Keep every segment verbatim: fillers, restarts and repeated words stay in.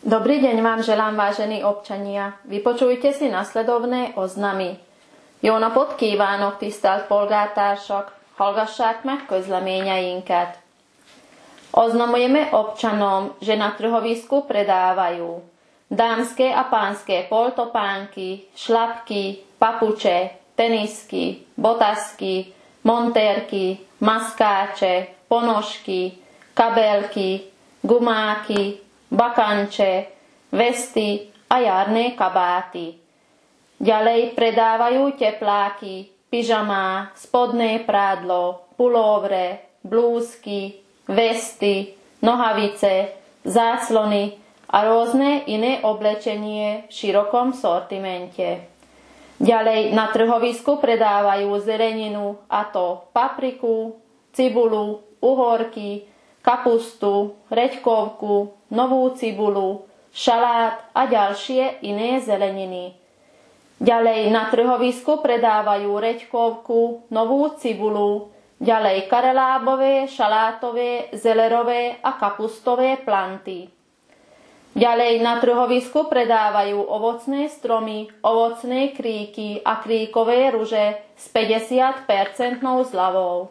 Dobrý deň vám želám, vážení občania. Vypočujte si nasledovné oznamy. Jó napot kívánok, tisztelt polgártársak! Hallgassák meg közleményeinket. Oznamujeme občanom, že na trhovisku predávajú dámske a pánske poltopánky, šlapky, papuče, tenisky, botasky, montérky, maskáče, ponožky, kabelky, gumáky, bakanče, vesty a jarné kabáty. Ďalej predávajú tepláky, pyžamá, spodné prádlo, pulóvre, blúzky, vesty, nohavice, záclony a rôzne iné oblečenie v širokom sortimente. Ďalej na trhovisku predávajú zeleninu, a to papriku, cibulu, uhorky, kapustu, reďkovku, novú cibulu, šalát a ďalšie iné zeleniny. Ďalej na trhovisku predávajú reďkovku, novú cibulu, ďalej karelábové, šalátové, zelerové a kapustové planty. Ďalej na trhovisku predávajú ovocné stromy, ovocné kríky a kríkové ruže s päťdesiat percent zľavou.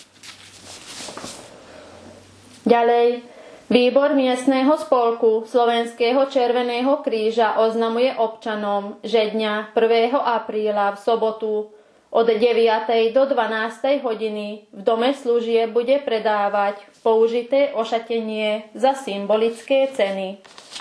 Ďalej, výbor miestneho spolku Slovenského Červeného kríža oznamuje občanom, že dňa prvého apríla v sobotu od deviatej do dvanástej hodiny v dome služie bude predávať použité ošatenie za symbolické ceny.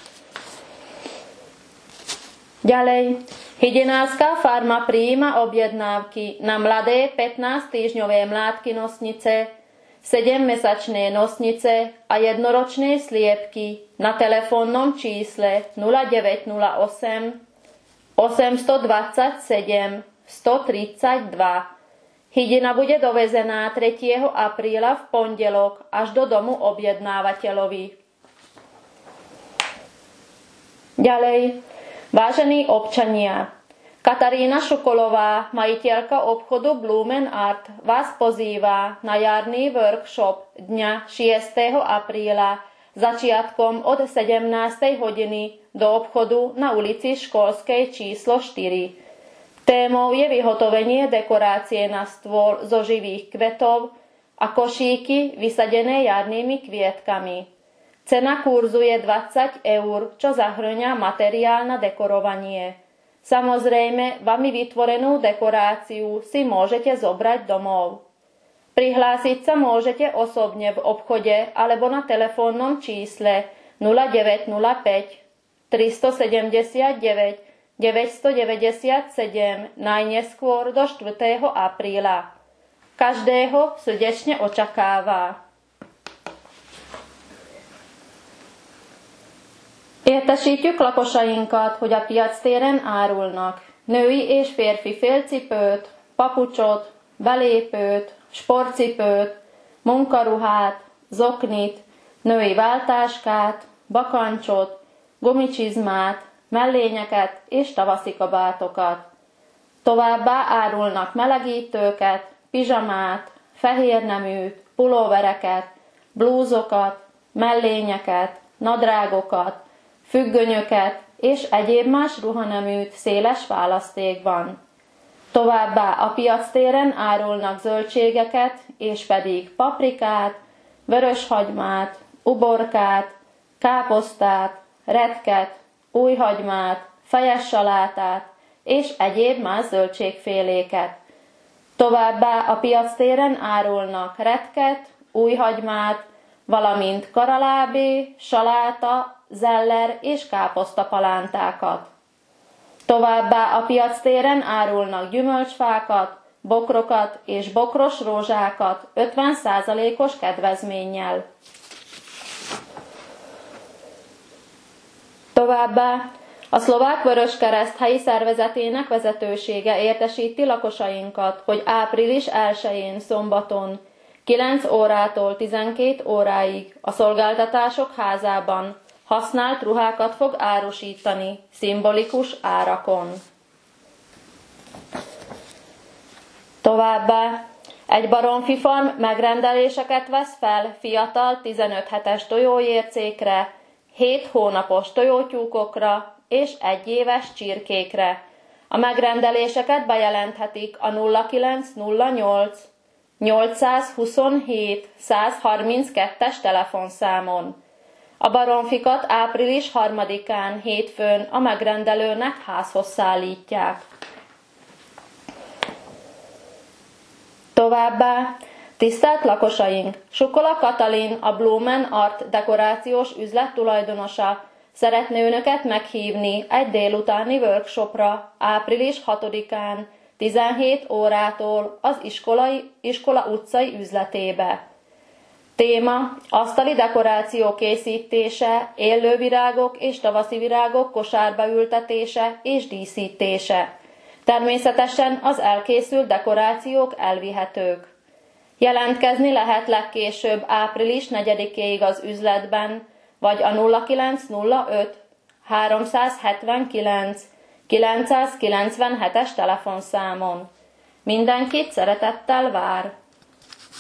Ďalej, hydinárska farma prijíma objednávky na mladé pätnásťtýždňové mládky nosnice, sedemmesačné nosnice a jednoročné sliepky na telefónnom čísle nula deväť nula osem osem dva sedem sto tridsaťdva. Hydina bude dovezená tretieho apríla v pondelok až do domu objednávateľovi. Ďalej, vážení občania, Katarína Šukolová, majiteľka obchodu Blumen Art, vás pozýva na jarný workshop dňa šiesteho apríla začiatkom od sedemnástej hodiny do obchodu na ulici Školskej číslo štyri. Témou je vyhotovenie dekorácie na stôl zo živých kvetov a košíky vysadené jarnými kvietkami. Cena kurzu je dvadsať eur, čo zahŕňa materiál na dekorovanie. Samozrejme, vami vytvorenú dekoráciu si môžete zobrať domov. Prihlásiť sa môžete osobne v obchode alebo na telefónnom čísle nula deväť nula päť tri sedem deväť deväť deväť sedem najneskôr do štvrtého apríla. Každého srdečne očakáva. Értesítjük lakosainkat, hogy a piactéren árulnak női és férfi félcipőt, papucsot, belépőt, sportcipőt, munkaruhát, zoknit, női váltáskát, bakancsot, gumicsizmát, mellényeket és tavaszi kabátokat. Továbbá árulnak melegítőket, pizsamát, fehérneműt, pulóvereket, blúzokat, mellényeket, nadrágokat, függönyöket és egyéb más ruhaneműt széles választékban. Továbbá a piactéren árulnak zöldségeket, és pedig paprikát, vöröshagymát, uborkát, káposztát, retket, újhagymát, fejes salátát és egyéb más zöldségféléket. Továbbá a piactéren árulnak retket, újhagymát, valamint karalábé, saláta, zeller és káposztapalántákat. Továbbá a piactéren árulnak gyümölcsfákat, bokrokat és bokros rózsákat ötven százalékos kedvezménnyel. Továbbá a Szlovák Vöröskereszt helyi szervezetének vezetősége értesíti lakosainkat, hogy április elsején szombaton kilenc órától tizenkét óráig a Szolgáltatások Házában használt ruhákat fog árusítani szimbolikus árakon. Továbbá egy baromfi farm megrendeléseket vesz fel fiatal tizenöt hetes tojóércékre hét hónapos tojótyúkokra és egyéves csirkékre. A megrendeléseket bejelenthetik a nulla kilenc nulla nyolc nyolcszázhuszonhét százharminckettes telefonszámon. A baromfikat április harmadikán hétfőn a megrendelőnek házhoz szállítják. Továbbá, tisztelt lakosaink, Sukola Katalin, a Blumen Art dekorációs üzlet tulajdonosa szeretné önöket meghívni egy délutáni workshopra április hatodikán tizenhét órától az iskolai, iskola utcai üzletébe. Téma: asztali dekoráció készítése, élővirágok és tavaszi virágok kosárba ültetése és díszítése. Természetesen az elkészült dekorációk elvihetők. Jelentkezni lehet legkésőbb április negyedikéig az üzletben, vagy a nulla kilenc nulla öt háromszázhetvenkilenc kilencszázkilencvenhetes telefonszámon. Mindenkit szeretettel vár!